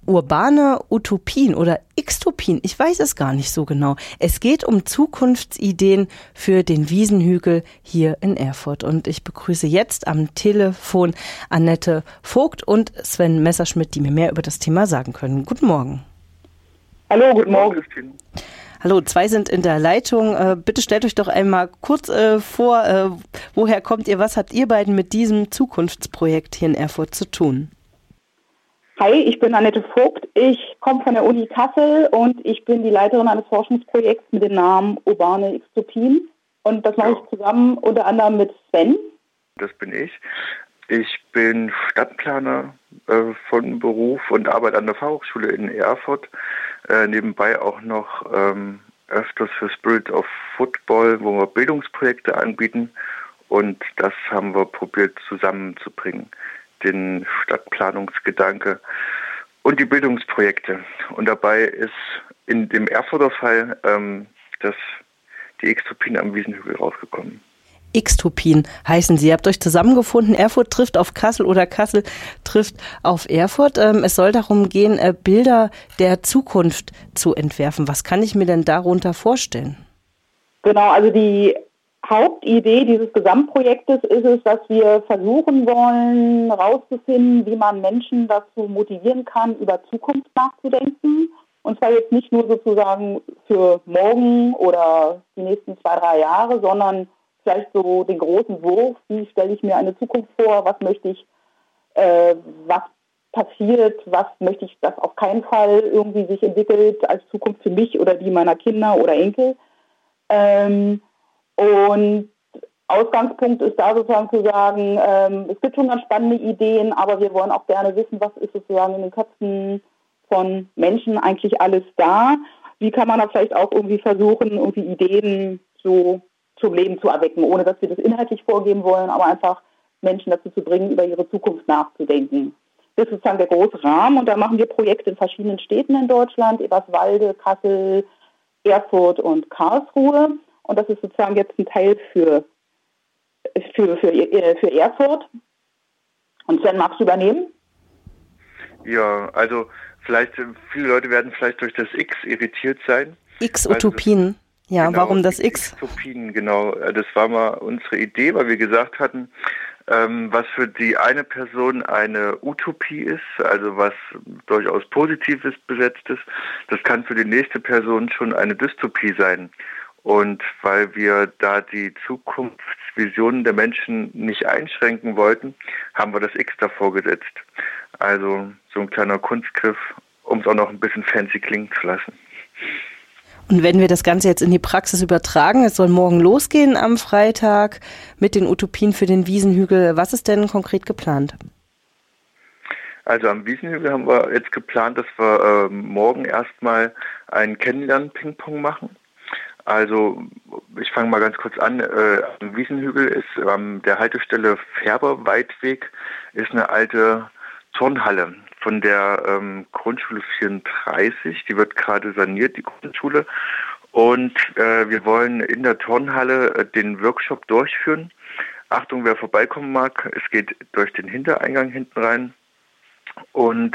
urbane Utopien oder Xtopien, ich weiß es gar nicht so genau. Es geht um Zukunftsideen für den Wiesenhügel hier in Erfurt. Und ich begrüße jetzt am Telefon Annette Vogt und Sven Messerschmidt, die mir mehr über das Thema sagen können. Guten Morgen. Hallo, guten Morgen. Hallo, zwei sind in der Leitung. Bitte stellt euch doch einmal kurz vor, woher kommt ihr, was habt ihr beiden mit diesem Zukunftsprojekt hier in Erfurt zu tun? Hi, ich bin Annette Vogt. Ich komme von der Uni Kassel und ich bin die Leiterin eines Forschungsprojekts mit dem Namen Urbane Xtopien. Und das mache ich zusammen unter anderem mit Sven. Das bin ich. Ich bin Stadtplaner von Beruf und arbeite an der Fachhochschule in Erfurt. Nebenbei auch noch öfters für Spirit of Football, wo wir Bildungsprojekte anbieten. Und das haben wir probiert zusammenzubringen. Den Stadtplanungsgedanke und die Bildungsprojekte. Und dabei ist in dem Erfurter Fall die Xtopien am Wiesenhügel rausgekommen. Xtopien heißen sie. Ihr habt euch zusammengefunden. Erfurt trifft auf Kassel oder Kassel trifft auf Erfurt. Es soll darum gehen, Bilder der Zukunft zu entwerfen. Was kann ich mir denn darunter vorstellen? Genau, also die Hauptidee dieses Gesamtprojektes ist es, dass wir versuchen wollen, herauszufinden, wie man Menschen dazu motivieren kann, über Zukunft nachzudenken. Und zwar jetzt nicht nur sozusagen für morgen oder die nächsten 2-3 Jahre, sondern vielleicht so den großen Wurf, wie stelle ich mir eine Zukunft vor, was möchte ich, was passiert, was möchte ich, dass auf keinen Fall irgendwie sich entwickelt als Zukunft für mich oder die meiner Kinder oder Enkel. Und Ausgangspunkt ist da sozusagen zu sagen, es gibt schon ganz spannende Ideen, aber wir wollen auch gerne wissen, was ist sozusagen in den Köpfen von Menschen eigentlich alles da. Wie kann man da vielleicht auch irgendwie versuchen, irgendwie Ideen so zum Leben zu erwecken, ohne dass wir das inhaltlich vorgeben wollen, aber einfach Menschen dazu zu bringen, über ihre Zukunft nachzudenken. Das ist sozusagen der große Rahmen und da machen wir Projekte in verschiedenen Städten in Deutschland, Eberswalde, Kassel, Erfurt und Karlsruhe. Und das ist sozusagen jetzt ein Teil für Erfurt. Und Sven, magst du übernehmen? Ja, also vielleicht, viele Leute werden vielleicht durch das X irritiert sein. X-Utopien. Ja, genau, warum das X? X-Utopien, genau. Das war mal unsere Idee, weil wir gesagt hatten, was für die eine Person eine Utopie ist, also was durchaus Positives besetzt ist, das kann für die nächste Person schon eine Dystopie sein. Und weil wir da die Zukunftsvisionen der Menschen nicht einschränken wollten, haben wir das X davor gesetzt. Also so ein kleiner Kunstgriff, um es auch noch ein bisschen fancy klingen zu lassen. Und wenn wir das Ganze jetzt in die Praxis übertragen, es soll morgen losgehen am Freitag mit den Utopien für den Wiesenhügel. Was ist denn konkret geplant? Also am Wiesenhügel haben wir jetzt geplant, dass wir morgen erstmal einen Kennenlernen-Ping-Pong machen. Also ich fange mal ganz kurz an. Am Wiesenhügel ist an der Haltestelle Färberweidweg ist eine alte Turnhalle von der Grundschule 34. Die wird gerade saniert, die Grundschule. Und wir wollen in der Turnhalle den Workshop durchführen. Achtung, wer vorbeikommen mag, es geht durch den Hintereingang hinten rein. Und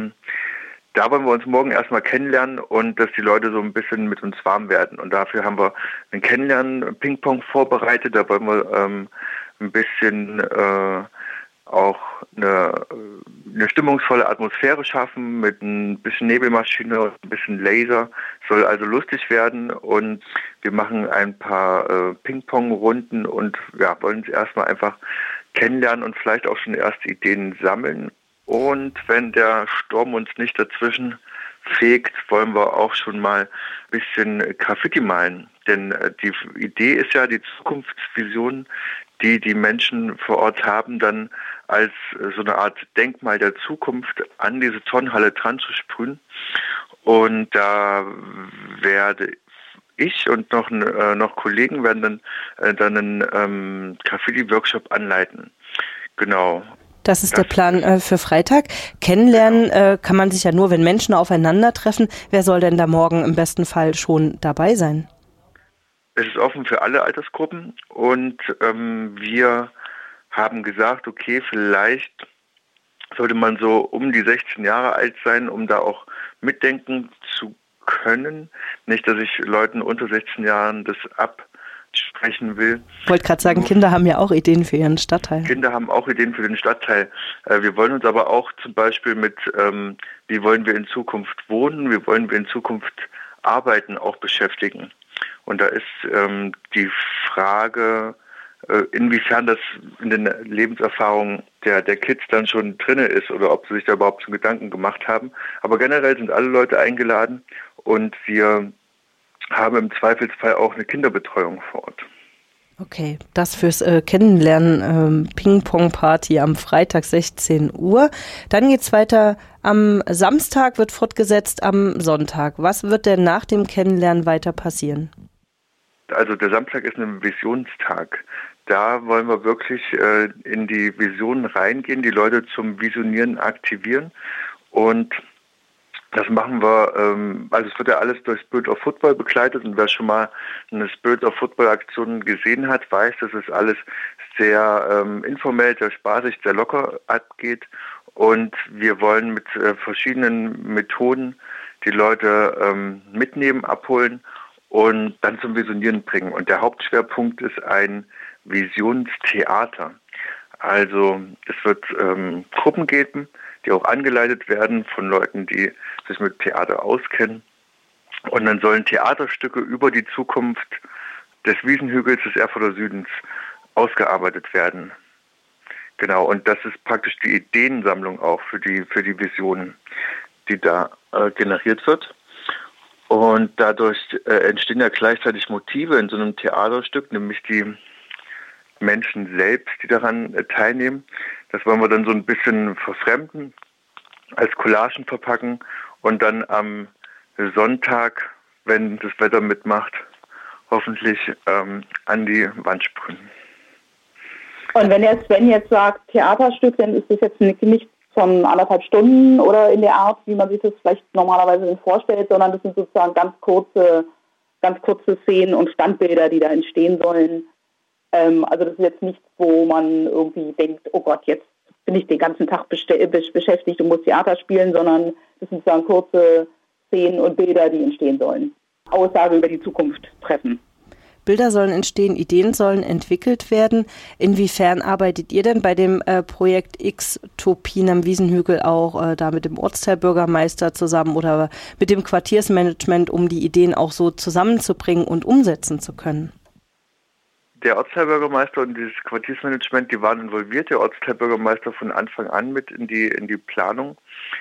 da wollen wir uns morgen erstmal kennenlernen und dass die Leute so ein bisschen mit uns warm werden. Und dafür haben wir ein Kennenlernen-Ping-Pong vorbereitet. Da wollen wir ein bisschen auch eine stimmungsvolle Atmosphäre schaffen mit ein bisschen Nebelmaschine und ein bisschen Laser. Soll also lustig werden und wir machen ein paar Ping-Pong-Runden und ja, wollen uns erstmal einfach kennenlernen und vielleicht auch schon erste Ideen sammeln. Und wenn der Sturm uns nicht dazwischen fegt, wollen wir auch schon mal ein bisschen Graffiti malen. Denn die Idee ist ja, die Zukunftsvision, die die Menschen vor Ort haben, dann als so eine Art Denkmal der Zukunft an diese Turnhalle dran zu sprühen. Und da werde ich und noch Kollegen werden dann einen Graffiti-Workshop anleiten. Genau. Das ist der Plan für Freitag. Kennenlernen kann man sich ja nur, wenn Menschen aufeinandertreffen. Wer soll denn da morgen im besten Fall schon dabei sein? Es ist offen für alle Altersgruppen und wir haben gesagt, okay, vielleicht sollte man so um die 16 Jahre alt sein, um da auch mitdenken zu können. Nicht, dass ich Leuten unter 16 Jahren das absprechen will. Ich wollte gerade sagen, Kinder haben ja auch Ideen für ihren Stadtteil. Kinder haben auch Ideen für den Stadtteil. Wir wollen uns aber auch zum Beispiel mit, wie wollen wir in Zukunft wohnen, wie wollen wir in Zukunft arbeiten, auch beschäftigen. Und da ist die Frage, inwiefern das in den Lebenserfahrungen der Kids dann schon drinne ist oder ob sie sich da überhaupt schon Gedanken gemacht haben. Aber generell sind alle Leute eingeladen und wir haben im Zweifelsfall auch eine Kinderbetreuung vor Ort. Okay, das fürs Kennenlernen, Ping-Pong-Party am Freitag 16 Uhr. Dann geht's weiter am Samstag, wird fortgesetzt am Sonntag. Was wird denn nach dem Kennenlernen weiter passieren? Also der Samstag ist ein Visionstag. Da wollen wir wirklich in die Visionen reingehen, die Leute zum Visionieren aktivieren. Und das machen wir, also es wird ja alles durch Spirit of Football begleitet. Und wer schon mal eine Spirit of Football Aktion gesehen hat, weiß, dass es alles sehr informell, sehr spaßig, sehr locker abgeht. Und wir wollen mit verschiedenen Methoden die Leute mitnehmen, abholen und dann zum Visionieren bringen. Und der Hauptschwerpunkt ist ein Visionstheater. Also es wird Gruppen geben, die auch angeleitet werden von Leuten, die sich mit Theater auskennen. Und dann sollen Theaterstücke über die Zukunft des Wiesenhügels des Erfurter Südens ausgearbeitet werden. Genau, und das ist praktisch die Ideensammlung auch für die Visionen, die da generiert wird. Und dadurch entstehen ja gleichzeitig Motive in so einem Theaterstück, nämlich die Menschen selbst, die daran teilnehmen. Das wollen wir dann so ein bisschen verfremden, als Collagen verpacken und dann am Sonntag, wenn das Wetter mitmacht, hoffentlich an die Wand sprühen. Und wenn Sven jetzt sagt Theaterstück, dann ist das jetzt nicht von 1,5 Stunden oder in der Art, wie man sich das vielleicht normalerweise vorstellt, sondern das sind sozusagen ganz kurze Szenen und Standbilder, die da entstehen sollen. Also das ist jetzt nichts, wo man irgendwie denkt, oh Gott, jetzt bin ich den ganzen Tag beschäftigt und muss Theater spielen, sondern das sind sozusagen kurze Szenen und Bilder, die entstehen sollen. Aussage über die Zukunft treffen. Bilder sollen entstehen, Ideen sollen entwickelt werden. Inwiefern arbeitet ihr denn bei dem Projekt X-Topien am Wiesenhügel auch da mit dem Ortsteilbürgermeister zusammen oder mit dem Quartiersmanagement, um die Ideen auch so zusammenzubringen und umsetzen zu können? Der Ortsteilbürgermeister und dieses Quartiersmanagement, die waren involviert. Der Ortsteilbürgermeister von Anfang an mit in die Planung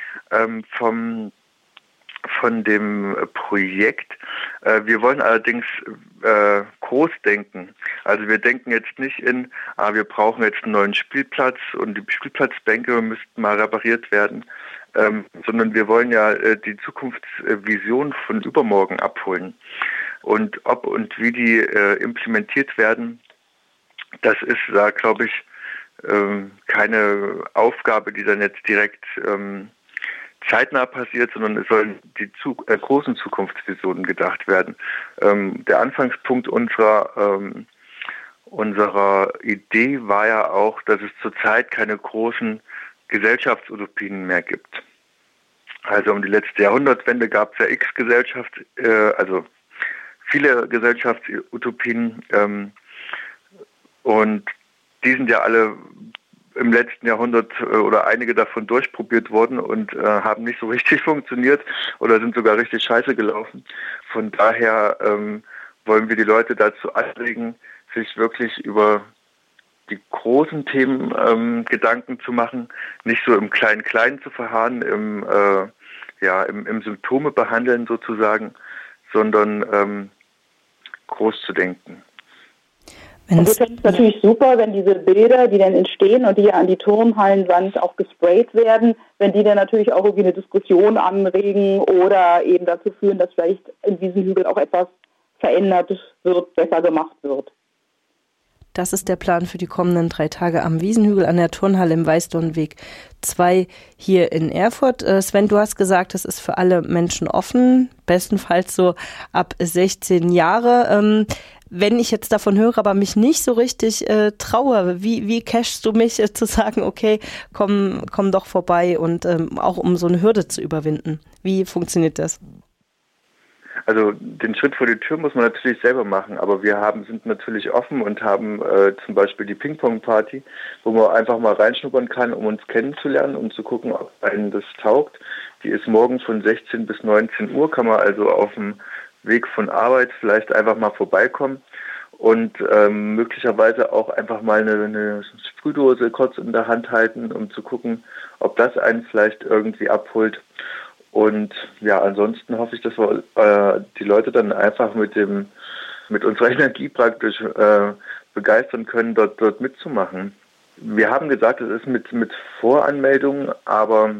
von dem Projekt. Wir wollen allerdings groß denken. Also wir denken jetzt nicht wir brauchen jetzt einen neuen Spielplatz und die Spielplatzbänke müssten mal repariert werden, sondern wir wollen ja die Zukunftsvision von übermorgen abholen. Und ob und wie die implementiert werden, das ist da, glaube ich, keine Aufgabe, die dann jetzt direkt zeitnah passiert, sondern es sollen die großen Zukunftsvisionen gedacht werden. Der Anfangspunkt unserer Idee war ja auch, dass es zurzeit keine großen Gesellschaftsutopien mehr gibt. Also um die letzte Jahrhundertwende gab es ja also viele Gesellschaftsutopien und die sind ja alle im letzten Jahrhundert oder einige davon durchprobiert worden und haben nicht so richtig funktioniert oder sind sogar richtig scheiße gelaufen. Von daher wollen wir die Leute dazu anregen, sich wirklich über die großen Themen Gedanken zu machen, nicht so im Klein-Klein zu verharren, im Symptome behandeln sozusagen, sondern groß zu denken. Und wir finden es natürlich super, wenn diese Bilder, die dann entstehen und die ja an die Turnhallenwand auch gesprayt werden, wenn die dann natürlich auch irgendwie eine Diskussion anregen oder eben dazu führen, dass vielleicht in diesem Hügel auch etwas verändert wird, besser gemacht wird. Das ist der Plan für die kommenden 3 Tage am Wiesenhügel an der Turnhalle im Weißdornweg 2 hier in Erfurt. Sven, du hast gesagt, es ist für alle Menschen offen, bestenfalls so ab 16 Jahre. wenn ich jetzt davon höre, aber mich nicht so richtig traue, wie cashst du mich zu sagen, okay, komm doch vorbei und auch um so eine Hürde zu überwinden? Wie funktioniert das? Also den Schritt vor die Tür muss man natürlich selber machen, aber sind natürlich offen und haben zum Beispiel die Ping-Pong-Party, wo man einfach mal reinschnuppern kann, um uns kennenzulernen, um zu gucken, ob einem das taugt. Die ist morgen von 16 bis 19 Uhr, kann man also auf dem Weg von Arbeit vielleicht einfach mal vorbeikommen und möglicherweise auch einfach mal eine Sprühdose kurz in der Hand halten, um zu gucken, ob das einen vielleicht irgendwie abholt. Und ja, ansonsten hoffe ich, dass wir die Leute dann einfach mit unserer Energie praktisch begeistern können, dort mitzumachen. Wir haben gesagt, es ist mit Voranmeldung, aber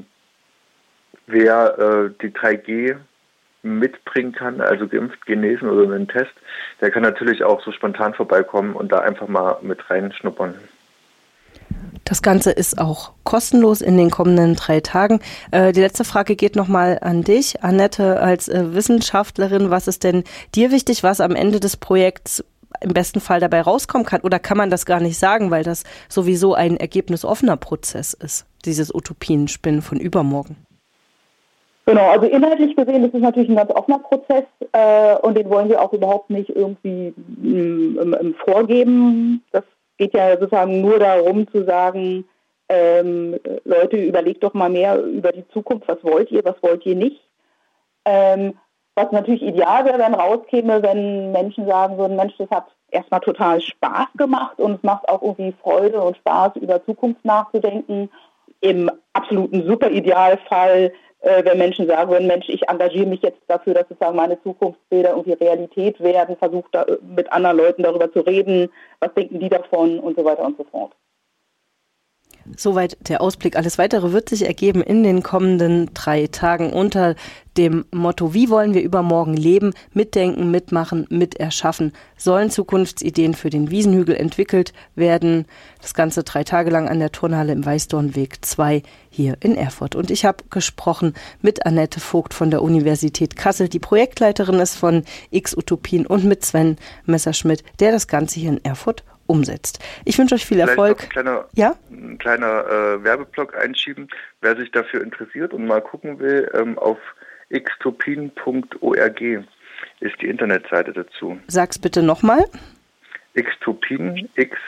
wer die 3G mitbringen kann, also geimpft, genesen oder einen Test, der kann natürlich auch so spontan vorbeikommen und da einfach mal mit reinschnuppern. Das Ganze ist auch kostenlos in den kommenden 3 Tagen. Die letzte Frage geht nochmal an dich, Annette, als Wissenschaftlerin. Was ist denn dir wichtig, was am Ende des Projekts im besten Fall dabei rauskommen kann? Oder kann man das gar nicht sagen, weil das sowieso ein ergebnisoffener Prozess ist, dieses Utopienspinnen von übermorgen? Genau, also inhaltlich gesehen ist es natürlich ein ganz offener Prozess und den wollen wir auch überhaupt nicht irgendwie vorgeben. Das geht ja sozusagen nur darum zu sagen, Leute, überlegt doch mal mehr über die Zukunft, was wollt ihr nicht. Was natürlich ideal wäre, wenn rauskäme, wenn Menschen sagen würden, Mensch, das hat erstmal total Spaß gemacht und es macht auch irgendwie Freude und Spaß, über Zukunft nachzudenken. Im absoluten Super-Idealfall, wenn Menschen sagen würden, Mensch, ich engagiere mich jetzt dafür, dass sozusagen meine Zukunftsbilder irgendwie Realität werden, versuche da mit anderen Leuten darüber zu reden, was denken die davon und so weiter und so fort. Soweit der Ausblick. Alles Weitere wird sich ergeben in den kommenden 3 Tagen unter dem Motto, wie wollen wir übermorgen leben, mitdenken, mitmachen, miterschaffen. Sollen Zukunftsideen für den Wiesenhügel entwickelt werden. Das Ganze 3 Tage lang an der Turnhalle im Weißdornweg 2 hier in Erfurt. Und ich habe gesprochen mit Annette Vogt von der Universität Kassel, die Projektleiterin ist von X-Utopien, und mit Sven Messerschmidt, der das Ganze hier in Erfurt umsetzt. Ich wünsche euch viel Erfolg. Ein kleiner Werbeblock einschieben. Wer sich dafür interessiert und mal gucken will, auf xtopien.org ist die Internetseite dazu. Sag's bitte nochmal. Xtopien,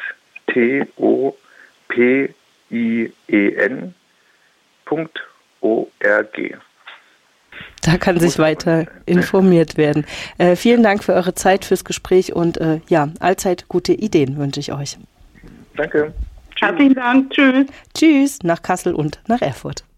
xtopien.org. Da kann sich weiter informiert werden. Vielen Dank für eure Zeit, fürs Gespräch und allzeit gute Ideen wünsche ich euch. Danke. Herzlichen Dank. Tschüss. Tschüss nach Kassel und nach Erfurt.